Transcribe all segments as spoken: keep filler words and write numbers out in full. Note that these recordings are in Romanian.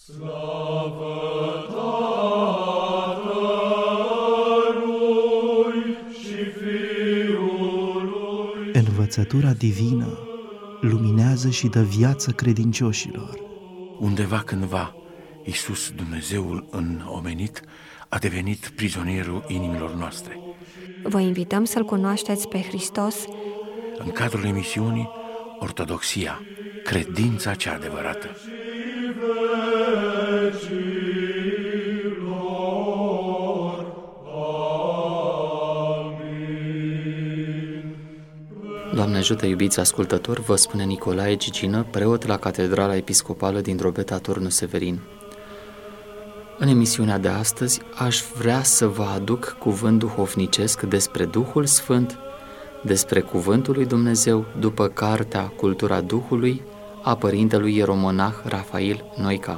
Slavă Tatălui și Fiului. Învățătura divină luminează și dă viață credincioșilor. Undeva cândva, Iisus, Dumnezeul înomenit, a devenit prizonierul inimilor noastre. Vă invităm să-L cunoașteți pe Hristos În cadrul emisiunii Ortodoxia, credința cea adevărată. Doamne ajută, iubiți ascultători, vă spune Nicolae Gigină, preot la Catedrala Episcopală din Drobeta Turnul Severin. În emisiunea de astăzi aș vrea să vă aduc cuvânt duhovnicesc despre Duhul Sfânt, despre Cuvântul lui Dumnezeu, după cartea Cultura Duhului a părintelui ieromonah Rafail Noica.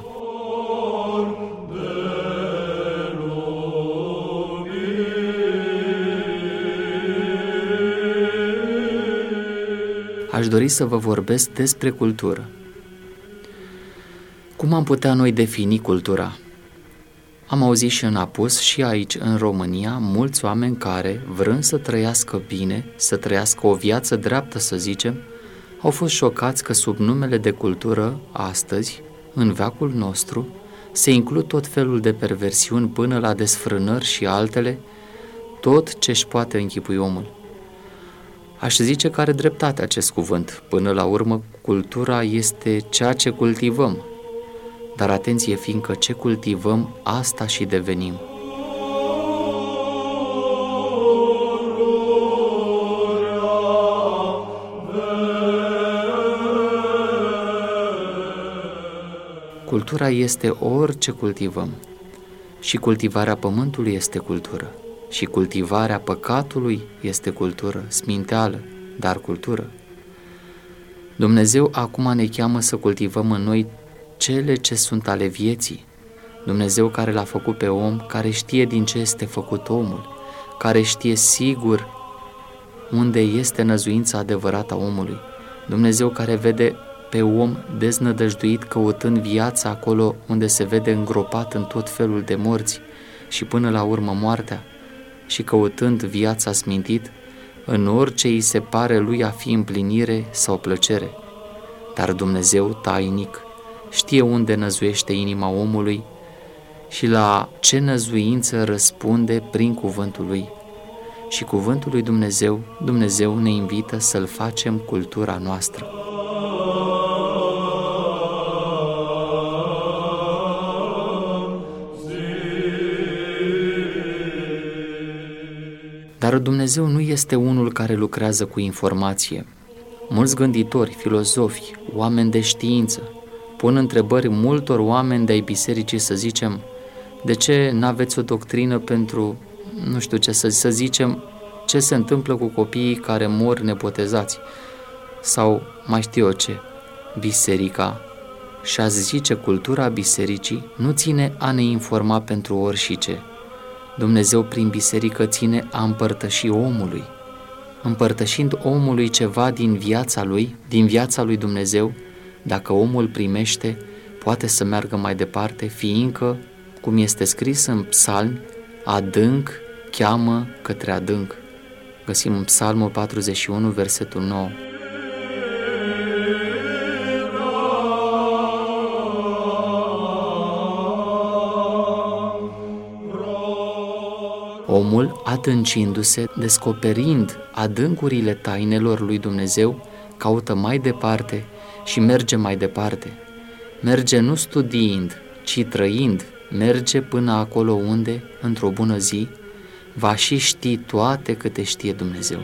Aș dori să vă vorbesc despre cultură. Cum am putea noi defini cultura? Am auzit și în apus și aici în România mulți oameni care, vrând să trăiască bine, să trăiască o viață dreaptă, să zicem, au fost șocați că sub numele de cultură, astăzi, în veacul nostru, se includ tot felul de perversiuni până la desfrânări și altele, tot ce își poate închipui omul. Aș zice că are dreptate acest cuvânt. Până la urmă, cultura este ceea ce cultivăm. Dar atenție, fiindcă ce cultivăm, asta și devenim. Cultura este orice cultivăm. Și cultivarea pământului este cultură. Și cultivarea păcatului este cultură, sminteală, dar cultură. Dumnezeu acum ne cheamă să cultivăm în noi cele ce sunt ale vieții. Dumnezeu care l-a făcut pe om, care știe din ce este făcut omul, care știe sigur unde este năzuința adevărată a omului. Dumnezeu care vede pe om deznădăjduit căutând viața acolo unde se vede îngropat în tot felul de morți și până la urmă moartea, și căutând viața smintit în orice îi se pare lui a fi împlinire sau plăcere. Dar Dumnezeu tainic știe unde năzuiește inima omului și la ce năzuință răspunde prin cuvântul lui. Și cuvântul lui Dumnezeu, Dumnezeu ne invită să-l facem cultura noastră. Dar Dumnezeu nu este unul care lucrează cu informație. Mulți gânditori, filozofi, oameni de știință pun întrebări multor oameni de-ai bisericii, să zicem, de ce n-aveți o doctrină pentru, nu știu ce, să, să zicem, ce se întâmplă cu copiii care mor nebotezați? Sau, mai știu eu ce, biserica, și-a zice cultura bisericii, nu ține a ne informa pentru orice. Dumnezeu prin biserică ține a împărtăși omului. Împărtășind omului ceva din viața lui, din viața lui Dumnezeu, dacă omul primește, poate să meargă mai departe, fiindcă, cum este scris în Psalmi, adânc cheamă către adânc. Găsim în Psalmul patruzeci și unu, versetul nouă. Omul, adâncindu-se, descoperind adâncurile tainelor lui Dumnezeu, caută mai departe și merge mai departe. Merge nu studiind, ci trăind, merge până acolo unde, într-o bună zi, va și ști toate câte știe Dumnezeu.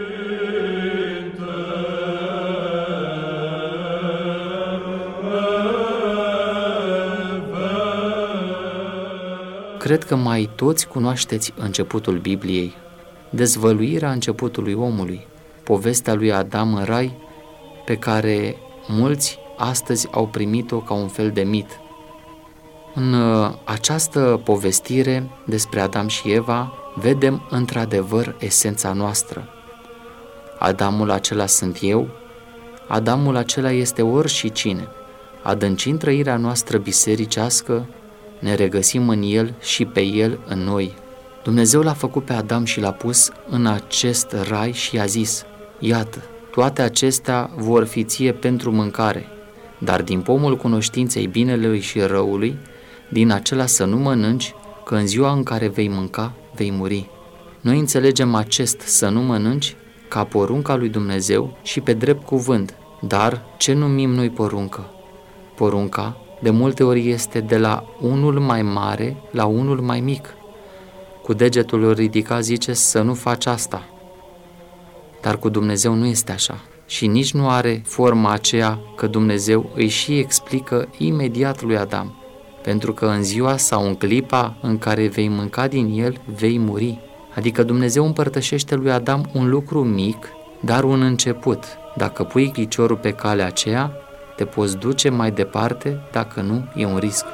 Cred că mai toți cunoașteți începutul Bibliei, dezvăluirea începutului omului, povestea lui Adam în rai, pe care mulți astăzi au primit-o ca un fel de mit. În această povestire despre Adam și Eva vedem într-adevăr esența noastră. Adamul acela sunt eu, Adamul acela este oricine. adâncind trăirea noastră bisericească, ne regăsim în El și pe El în noi. Dumnezeu l-a făcut pe Adam și l-a pus în acest rai și i-a zis: iată, toate acestea vor fi ție pentru mâncare, dar din pomul cunoștinței binelui și răului, din acela să nu mănânci, că în ziua în care vei mânca, vei muri. Noi înțelegem acest să nu mănânci ca porunca lui Dumnezeu și pe drept cuvânt, dar ce numim noi poruncă? Porunca de multe ori este de la unul mai mare la unul mai mic. Cu degetul ridicat zice să nu faci asta, dar cu Dumnezeu nu este așa și nici nu are forma aceea că Dumnezeu îi și explică imediat lui Adam, pentru că în ziua sau în clipa în care vei mânca din el, vei muri. Adică Dumnezeu împărtășește lui Adam un lucru mic, dar un început. Dacă pui piciorul pe calea aceea, te poți duce mai departe, dacă nu, e un risc.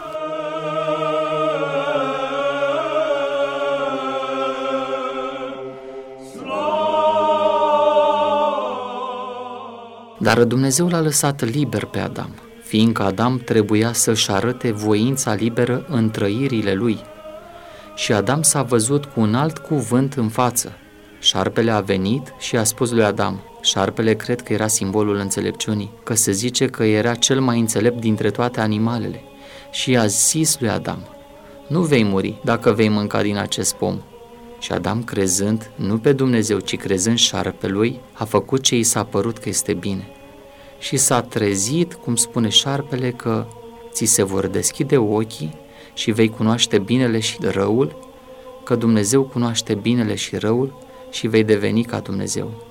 Dar Dumnezeu l-a lăsat liber pe Adam, fiindcă Adam trebuia să-și arăte voința liberă în trăirile lui. Și Adam s-a văzut cu un alt cuvânt în față. Șarpele a venit și a spus lui Adam, șarpele cred că era simbolul înțelepciunii, că se zice că era cel mai înțelept dintre toate animalele, și a zis lui Adam, nu vei muri dacă vei mânca din acest pom. Și Adam, crezând nu pe Dumnezeu, ci crezând șarpelui, a făcut ce i s-a părut că este bine. Și s-a trezit, cum spune șarpele, că ți se vor deschide ochii și vei cunoaște binele și răul, că Dumnezeu cunoaște binele și răul și vei deveni ca Dumnezeu.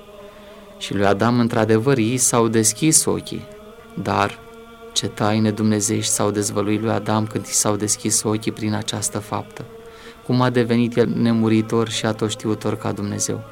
Și lui Adam, într-adevăr, ei s-au deschis ochii, dar ce taine dumnezeiești s-au dezvăluit lui Adam când i s-au deschis ochii prin această faptă. Cum a devenit el nemuritor și atoștiutor ca Dumnezeu.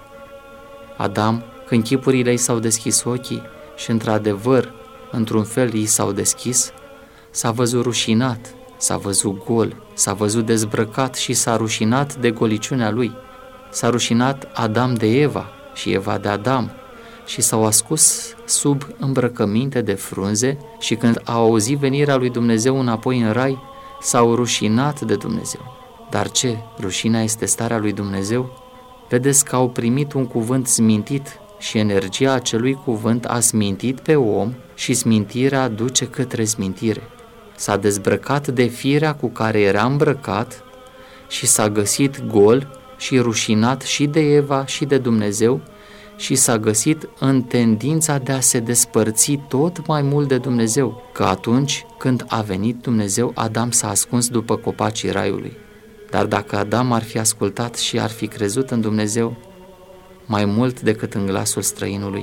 Adam, când chipurile ei s-au deschis ochii și într-adevăr, într-un fel ei s-au deschis, s-a văzut rușinat, s-a văzut gol, s-a văzut dezbrăcat și s-a rușinat de goliciunea lui. S-a rușinat Adam de Eva și Eva de Adam și s-au ascuns sub îmbrăcăminte de frunze și când au auzit venirea lui Dumnezeu înapoi în rai, s-au rușinat de Dumnezeu. Dar ce? Rușinea este starea lui Dumnezeu? Vedeți că au primit un cuvânt smintit și energia acelui cuvânt a smintit pe om și smintirea duce către smintire. S-a dezbrăcat de firea cu care era îmbrăcat și s-a găsit gol și rușinat și de Eva și de Dumnezeu și s-a găsit în tendința de a se despărți tot mai mult de Dumnezeu, că atunci când a venit Dumnezeu, Adam s-a ascuns după copacii raiului. Dar dacă Adam ar fi ascultat și ar fi crezut în Dumnezeu mai mult decât în glasul străinului,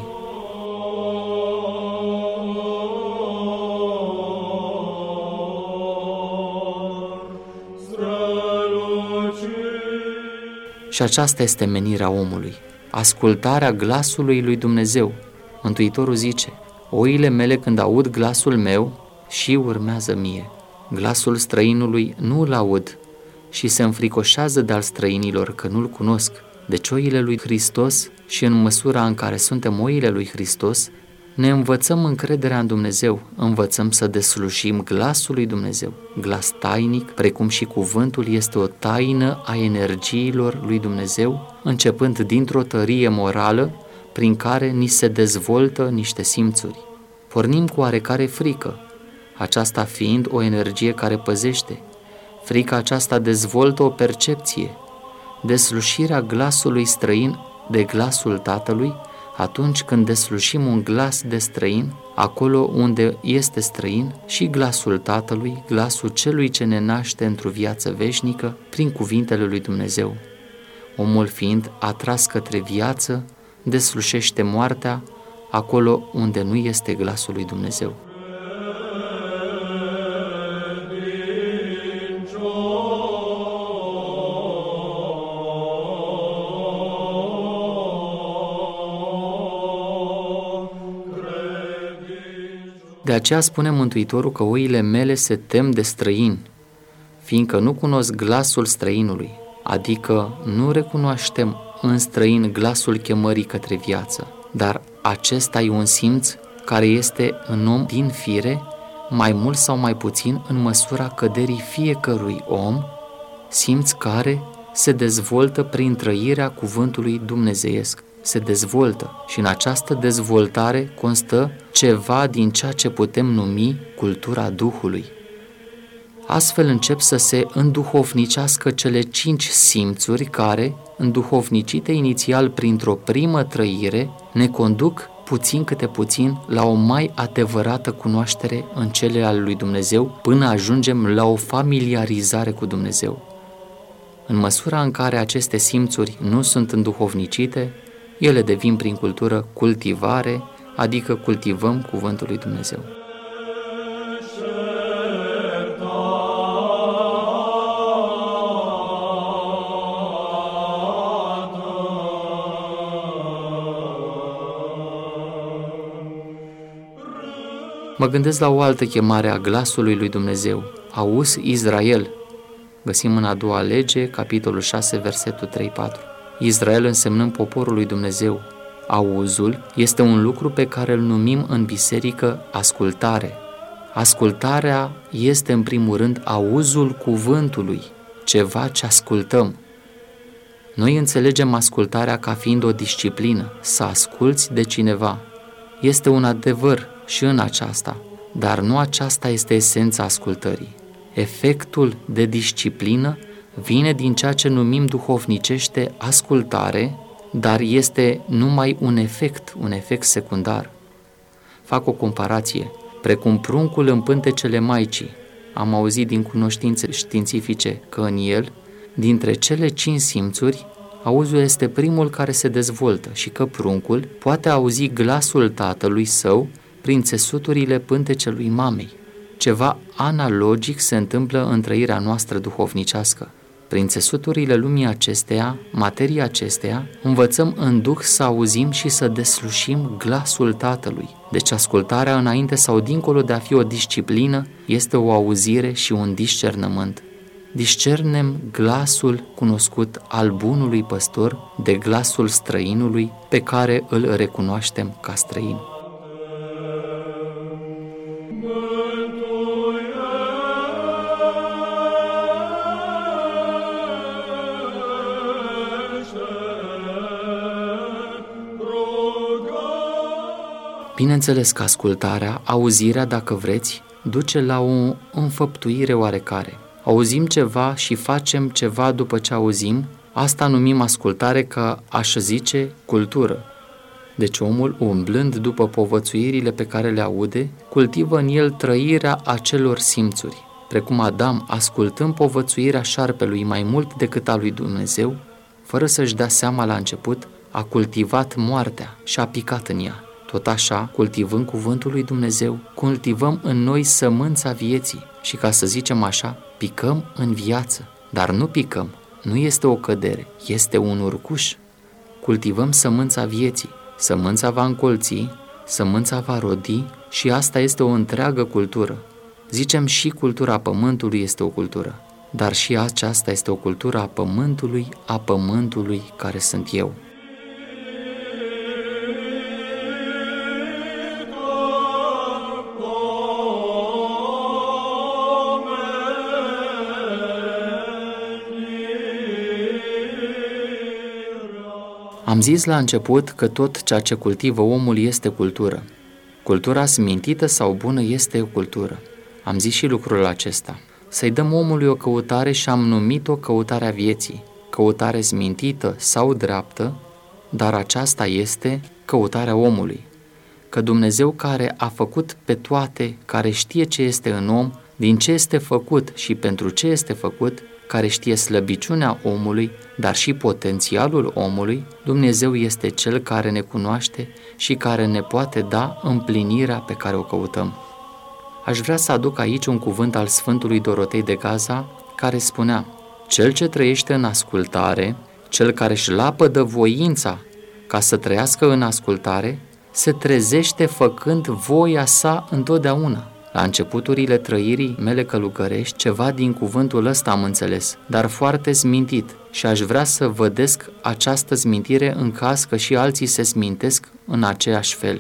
și aceasta este menirea omului, ascultarea glasului lui Dumnezeu. Mântuitorul zice, oile mele când aud glasul meu și urmează mie. Glasul străinului nu îl aud și se înfricoșează de al străinilor că nu-L cunosc. Deci oile lui Hristos și în măsura în care suntem oile lui Hristos, ne învățăm încrederea în Dumnezeu, învățăm să deslușim glasul lui Dumnezeu. Glas tainic, precum și cuvântul, este o taină a energiilor lui Dumnezeu, începând dintr-o tărie morală prin care ni se dezvoltă niște simțuri. Pornim cu oarecare frică, aceasta fiind o energie care păzește. Frica aceasta dezvoltă o percepție. Deslușirea glasului străin de glasul Tatălui, atunci când deslușim un glas de străin, acolo unde este străin, și glasul Tatălui, glasul celui ce ne naște într-o viață veșnică, prin cuvintele lui Dumnezeu. Omul fiind atras către viață, deslușește moartea acolo unde nu este glasul lui Dumnezeu. De aceea spune Mântuitorul că oile mele se tem de străini, fiindcă nu cunosc glasul străinului, adică nu recunoaștem în străin glasul chemării către viață, dar acesta e un simț care este în om din fire, mai mult sau mai puțin în măsura căderii fiecărui om, simț care se dezvoltă prin trăirea cuvântului dumnezeiesc. Se dezvoltă și în această dezvoltare constă ceva din ceea ce putem numi cultura Duhului. Astfel încep să se înduhovnicească cele cinci simțuri care, înduhovnicite inițial printr-o primă trăire, ne conduc puțin câte puțin la o mai adevărată cunoaștere în cele ale lui Dumnezeu, până ajungem la o familiarizare cu Dumnezeu. În măsura în care aceste simțuri nu sunt înduhovnicite, ele devin prin cultură cultivare, adică cultivăm cuvântul lui Dumnezeu. Mă gândesc la o altă chemare a glasului lui Dumnezeu. Auzi, Israel! Găsim în a doua lege, capitolul șase, versetul trei patru. Israel însemnând poporul lui Dumnezeu. Auzul este un lucru pe care îl numim în biserică ascultare. Ascultarea este în primul rând auzul cuvântului, ceva ce ascultăm. Noi înțelegem ascultarea ca fiind o disciplină, să asculți de cineva. Este un adevăr și în aceasta, dar nu aceasta este esența ascultării. Efectul de disciplină vine din ceea ce numim duhovnicește ascultare, dar este numai un efect, un efect secundar. Fac o comparație. Precum pruncul în pântecele maicii, am auzit din cunoștințe științifice că în el, dintre cele cinci simțuri, auzul este primul care se dezvoltă și că pruncul poate auzi glasul tatălui său prin țesuturile pântecelui mamei. Ceva analogic se întâmplă în trăirea noastră duhovnicească. Prin țesuturile lumii acesteia, materia acesteia, învățăm în Duh să auzim și să deslușim glasul Tatălui. Deci ascultarea înainte sau dincolo de a fi o disciplină, este o auzire și un discernământ. Discernem glasul cunoscut al bunului păstor de glasul străinului pe care îl recunoaștem ca străin. Bineînțeles că ascultarea, auzirea, dacă vreți, duce la o înfăptuire oarecare. Auzim ceva și facem ceva după ce auzim, asta numim ascultare, că aș zice cultură. Deci omul, umblând după povățuirile pe care le aude, cultivă în el trăirea acelor simțuri. Precum Adam, ascultând povățuirea șarpelui mai mult decât a lui Dumnezeu, fără să-și dea seama la început, a cultivat moartea și a picat în ea. Tot așa, cultivând cuvântul lui Dumnezeu, cultivăm în noi sămânța vieții și, ca să zicem așa, picăm în viață. Dar nu picăm, nu este o cădere, este un urcuș. Cultivăm sămânța vieții, sămânța va încolți, sămânța va rodi și asta este o întreagă cultură. Zicem și cultura pământului este o cultură, dar și aceasta este o cultură a pământului, a pământului care sunt eu. Am zis la început că tot ceea ce cultivă omul este cultură. Cultura smintită sau bună este o cultură. Am zis și lucrul acesta. Să-i dăm omului o căutare și am numit-o căutarea vieții. Căutare smintită sau dreaptă, dar aceasta este căutarea omului. Că Dumnezeu care a făcut pe toate, care știe ce este în om, din ce este făcut și pentru ce este făcut, care știe slăbiciunea omului, dar și potențialul omului, Dumnezeu este Cel care ne cunoaște și care ne poate da împlinirea pe care o căutăm. Aș vrea să aduc aici un cuvânt al Sfântului Dorotei de Gaza, care spunea: cel ce trăiește în ascultare, cel care își lapădă voința ca să trăiască în ascultare, se trezește făcând voia sa întotdeauna. La începuturile trăirii mele călugărești, ceva din cuvântul ăsta am înțeles, dar foarte smintit, și aș vrea să vădesc această smintire în caz că și alții se smintesc în aceeași fel.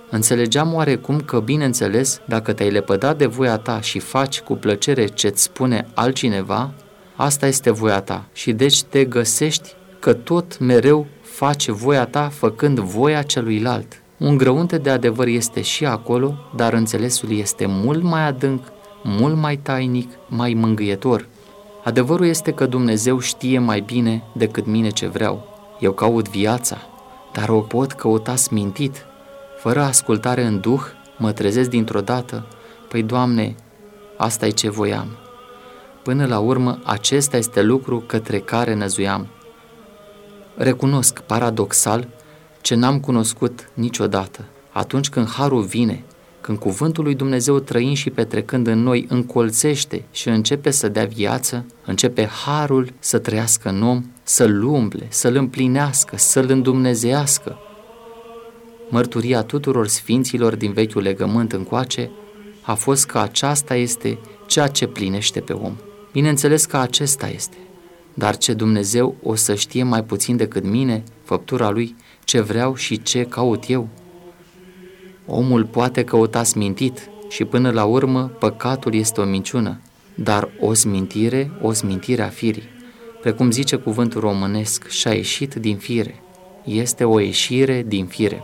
Înțelegeam oarecum că, bineînțeles, dacă te-ai lepădat de voia ta și faci cu plăcere ce-ți spune altcineva, asta este voia ta și deci te găsești că tot mereu faci voia ta făcând voia celuilalt. Un grăunte de adevăr este și acolo, dar înțelesul este mult mai adânc, mult mai tainic, mai mângâietor. Adevărul este că Dumnezeu știe mai bine decât mine ce vreau. Eu caut viața, dar o pot căuta smintit. Fără ascultare în duh, mă trezesc dintr-o dată, păi, Doamne, asta e ce voiam. Până la urmă, acesta este lucru către care năzuiam. Recunosc, paradoxal, ce n-am cunoscut niciodată. Atunci când harul vine, când cuvântul lui Dumnezeu trăind și petrecând în noi încolțește și începe să dea viață, începe harul să trăiască în om, să-l umple, să-l împlinească, să-l îndumnezească. Mărturia tuturor sfinților din vechiul legământ încoace a fost că aceasta este ceea ce plinește pe om. Bineînțeles că acesta este, dar ce Dumnezeu o să știe mai puțin decât mine, făptura lui, ce vreau și ce caut eu. Omul poate căuta smintit și până la urmă păcatul este o minciună, dar o smintire, o smintire a firii. Precum zice cuvântul românesc, și-a ieșit din fire. Este o ieșire din fire.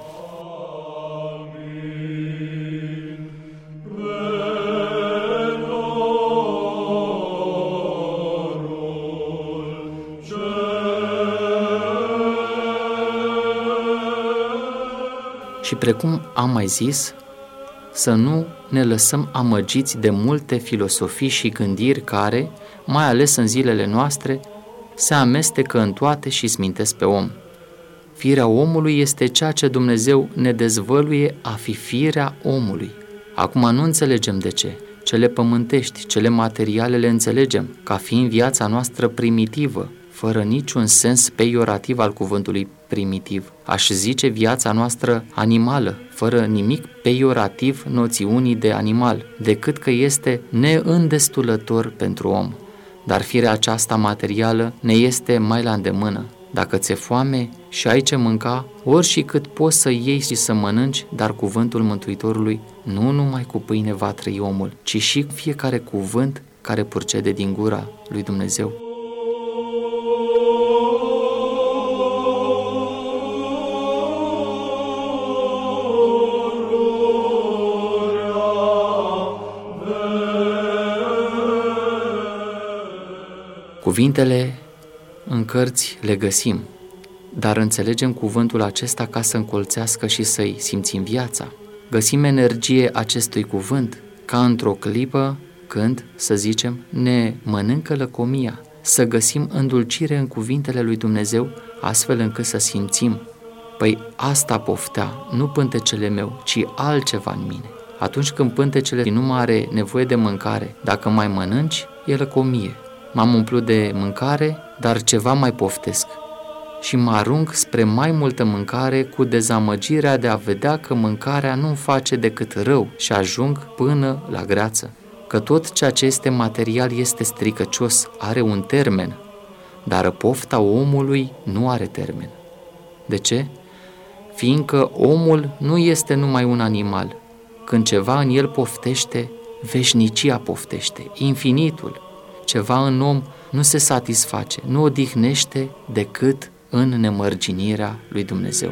Și precum am mai zis, să nu ne lăsăm amăgiți de multe filosofii și gândiri care, mai ales în zilele noastre, se amestecă în toate și smintesc pe om. Firea omului este ceea ce Dumnezeu ne dezvăluie a fi firea omului. Acum nu înțelegem de ce. Cele pământești, cele materiale le înțelegem, ca fiind viața noastră primitivă, fără niciun sens peiorativ al cuvântului primitiv. Aș zice viața noastră animală, fără nimic peiorativ noțiunii de animal, decât că este neîndestulător pentru om. Dar firea aceasta materială ne este mai la îndemână. Dacă ți-e foame și ai ce mânca, ori și cât poți să iei și să mănânci, dar cuvântul Mântuitorului nu numai cu pâine va trăi omul, ci și fiecare cuvânt care purcede din gura lui Dumnezeu. Cuvintele în cărți le găsim, dar înțelegem cuvântul acesta ca să încolțească și să-i simțim viața. Găsim energie acestui cuvânt ca într-o clipă când, să zicem, ne mănâncă lăcomia, să găsim îndulcire în cuvintele lui Dumnezeu astfel încât să simțim. Păi asta poftea, nu pântecele meu, ci altceva în mine. Atunci când pântecele nu mai are nevoie de mâncare, dacă mai mănânci, e lăcomie. M-am umplut de mâncare, dar ceva mai poftesc și mă arunc spre mai multă mâncare cu dezamăgirea de a vedea că mâncarea nu-mi face decât rău și ajung până la greață, că tot ceea ce este material este stricăcios, are un termen, dar pofta omului nu are termen. De ce? Fiindcă omul nu este numai un animal. Când ceva în el poftește, veșnicia poftește, infinitul. Ceva în om nu se satisface, nu odihnește decât în nemărginirea lui Dumnezeu.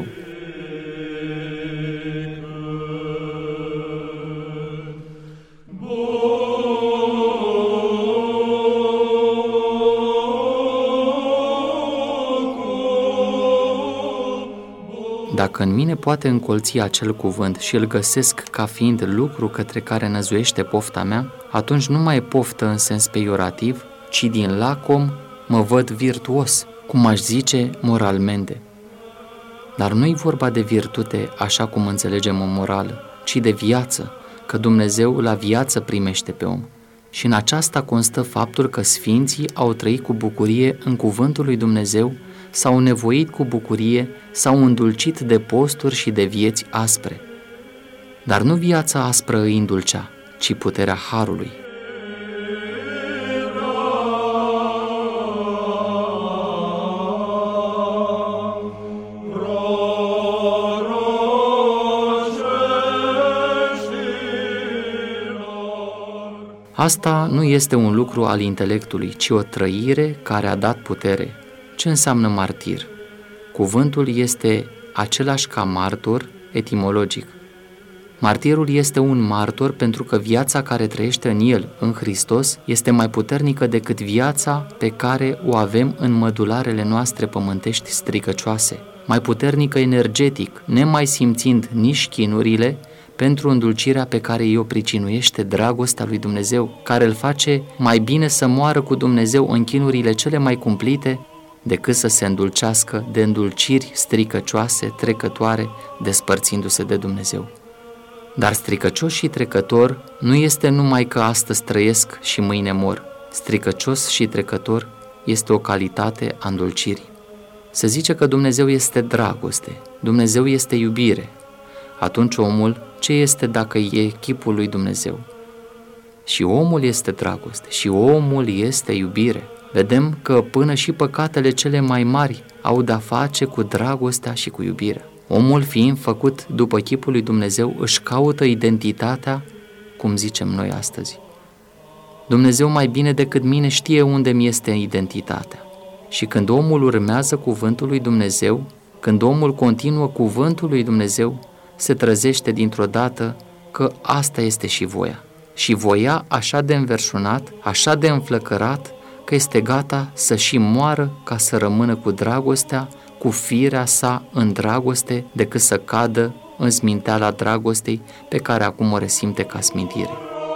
Dacă în mine poate încolți acel cuvânt și îl găsesc ca fiind lucru către care năzuiește pofta mea, atunci nu mai e poftă în sens peiorativ, ci din lacom mă văd virtuos, cum aș zice moralmente. Dar nu-i vorba de virtute așa cum înțelegem o morală, ci de viață, că Dumnezeu la viață primește pe om. Și în aceasta constă faptul că sfinții au trăit cu bucurie în cuvântul lui Dumnezeu, s-au nevoit cu bucurie, s-au îndulcit de posturi și de vieți aspre. Dar nu viața aspră îi îndulcea, ci puterea harului. Proroce Asta nu este un lucru al intelectului, ci o trăire care a dat putere. Ce înseamnă martir? Cuvântul este același ca martor etimologic. Martirul este un martor pentru că viața care trăiește în el, în Hristos, este mai puternică decât viața pe care o avem în mădularele noastre pământești stricăcioase, mai puternică energetic, nemai simțind nici chinurile, pentru îndulcirea pe care i-o pricinuiește dragostea lui Dumnezeu, care îl face mai bine să moară cu Dumnezeu în chinurile cele mai cumplite, decât să se îndulcească de îndulciri stricăcioase, trecătoare, despărțindu-se de Dumnezeu. Dar stricăcios și trecător nu este numai că astăzi trăiesc și mâine mor. Stricăcios și trecător este o calitate a îndulcirii. Se zice că Dumnezeu este dragoste, Dumnezeu este iubire. Atunci omul, ce este dacă e chipul lui Dumnezeu? Și omul este dragoste, și omul este iubire. Vedem că până și păcatele cele mai mari au de-a face cu dragostea și cu iubirea. Omul, fiind făcut după chipul lui Dumnezeu, își caută identitatea, cum zicem noi astăzi. Dumnezeu mai bine decât mine știe unde mi este identitatea. Și când omul urmează cuvântul lui Dumnezeu, când omul continuă cuvântul lui Dumnezeu, se trezește dintr-o dată că asta este și voia. Și voia așa de înverșunat, așa de înflăcărat, că este gata să și moară ca să rămână cu dragostea, cu firea sa în dragoste, decât să cadă în sminteala dragostei pe care acum o resimte ca smintire.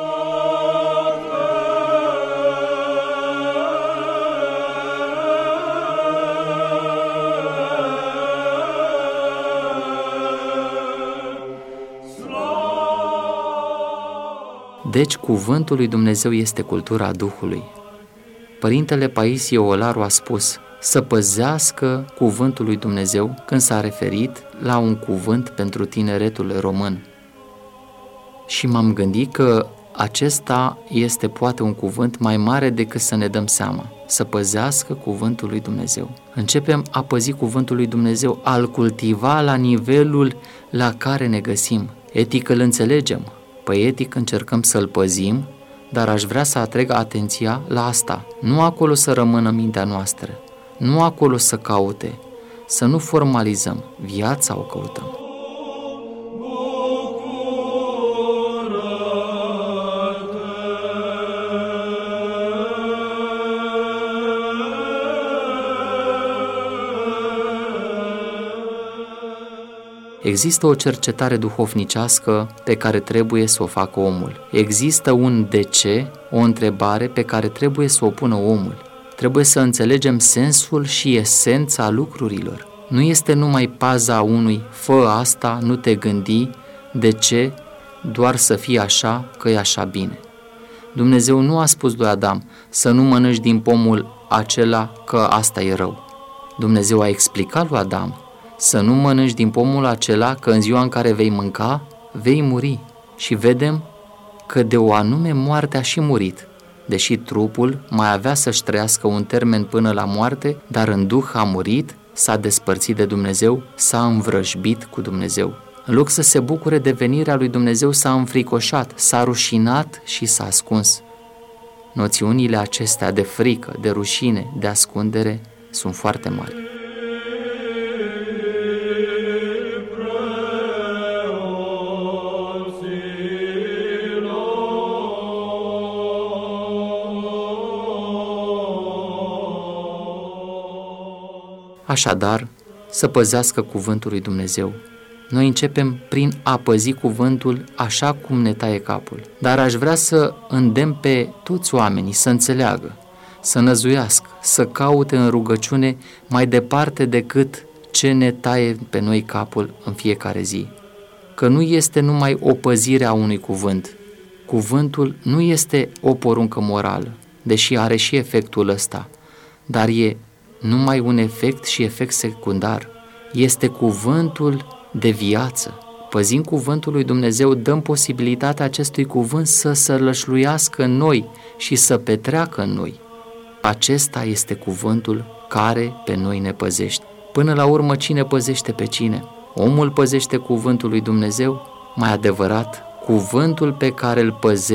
Deci cuvântul lui Dumnezeu este cultura Duhului. Părintele Paisie Olaru a spus să păzească cuvântul lui Dumnezeu când s-a referit la un cuvânt pentru tineretul român. Și m-am gândit că acesta este poate un cuvânt mai mare decât să ne dăm seama, să păzească cuvântul lui Dumnezeu. Începem a păzi cuvântul lui Dumnezeu, a-l cultiva la nivelul la care ne găsim. Etic îl înțelegem, pe etic încercăm să-l păzim, dar aș vrea să atrag atenția la asta. Nu acolo să rămână mintea noastră, nu acolo să caute, să nu formalizăm, viața o căutăm. Există o cercetare duhovnicească pe care trebuie să o facă omul. Există un de ce, o întrebare pe care trebuie să o pună omul. Trebuie să înțelegem sensul și esența lucrurilor. Nu este numai paza unui fă asta, nu te gândi, de ce, doar să fie așa, că e așa bine. Dumnezeu nu a spus lui Adam să nu mănânci din pomul acela, că asta e rău. Dumnezeu a explicat lui Adam să nu mănânci din pomul acela, că în ziua în care vei mânca, vei muri. Și vedem că de o anume moarte a și murit, deși trupul mai avea să-și trăiască un termen până la moarte, dar în duh a murit, s-a despărțit de Dumnezeu, s-a învrăjbit cu Dumnezeu. În loc să se bucure de venirea lui Dumnezeu, s-a înfricoșat, s-a rușinat și s-a ascuns. Noțiunile acestea de frică, de rușine, de ascundere sunt foarte mari. Așadar, să păzească cuvântul lui Dumnezeu. Noi începem prin a păzi cuvântul așa cum ne taie capul. Dar aș vrea să îndemn pe toți oamenii să înțeleagă, să năzuiască, să caute în rugăciune mai departe decât ce ne taie pe noi capul în fiecare zi. Că nu este numai o păzire a unui cuvânt. Cuvântul nu este o poruncă morală, deși are și efectul ăsta, dar e numai un efect și efect secundar. Este cuvântul de viață. Păzind cuvântul lui Dumnezeu, dăm posibilitatea acestui cuvânt să sălășluiască în noi și să petreacă în noi. Acesta este cuvântul care pe noi ne păzește. Până la urmă, cine păzește pe cine? Omul păzește cuvântul lui Dumnezeu? Mai adevărat, cuvântul pe care îl păzesc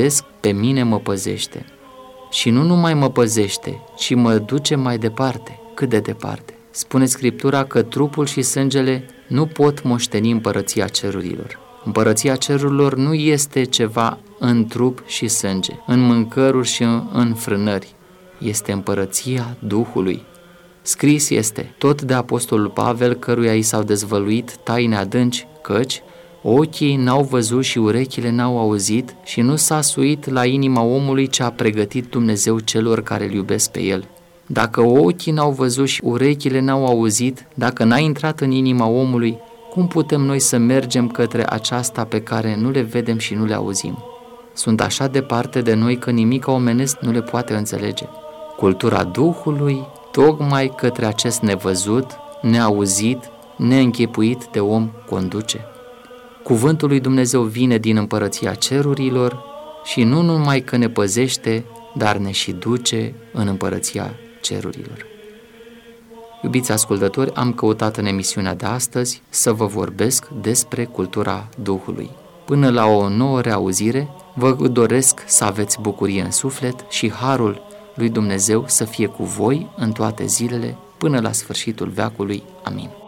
pe mine mă păzește. Și nu numai mă păzește, ci mă duce mai departe. Cât de departe? Spune Scriptura că trupul și sângele nu pot moșteni împărăția cerurilor. Împărăția cerurilor nu este ceva în trup și sânge, în mâncăruri și în frânări. Este împărăția Duhului. Scris este tot de apostolul Pavel, căruia i s-au dezvăluit taine adânci, căci ochii n-au văzut și urechile n-au auzit și nu s-a suit la inima omului ce a pregătit Dumnezeu celor care îl iubesc pe El. Dacă ochii n-au văzut și urechile n-au auzit, dacă n-a intrat în inima omului, cum putem noi să mergem către aceasta pe care nu le vedem și nu le auzim? Sunt așa departe de noi că nimic omenesc nu le poate înțelege. Cultura Duhului tocmai către acest nevăzut, neauzit, neînchipuit de om conduce. Cuvântul lui Dumnezeu vine din împărăția cerurilor și nu numai că ne păzește, dar ne și duce în împărăția cerurilor. Iubiți ascultători, am căutat în emisiunea de astăzi să vă vorbesc despre cultura Duhului. Până la o nouă reauzire, vă doresc să aveți bucurie în suflet și harul lui Dumnezeu să fie cu voi în toate zilele până la sfârșitul veacului. Amin.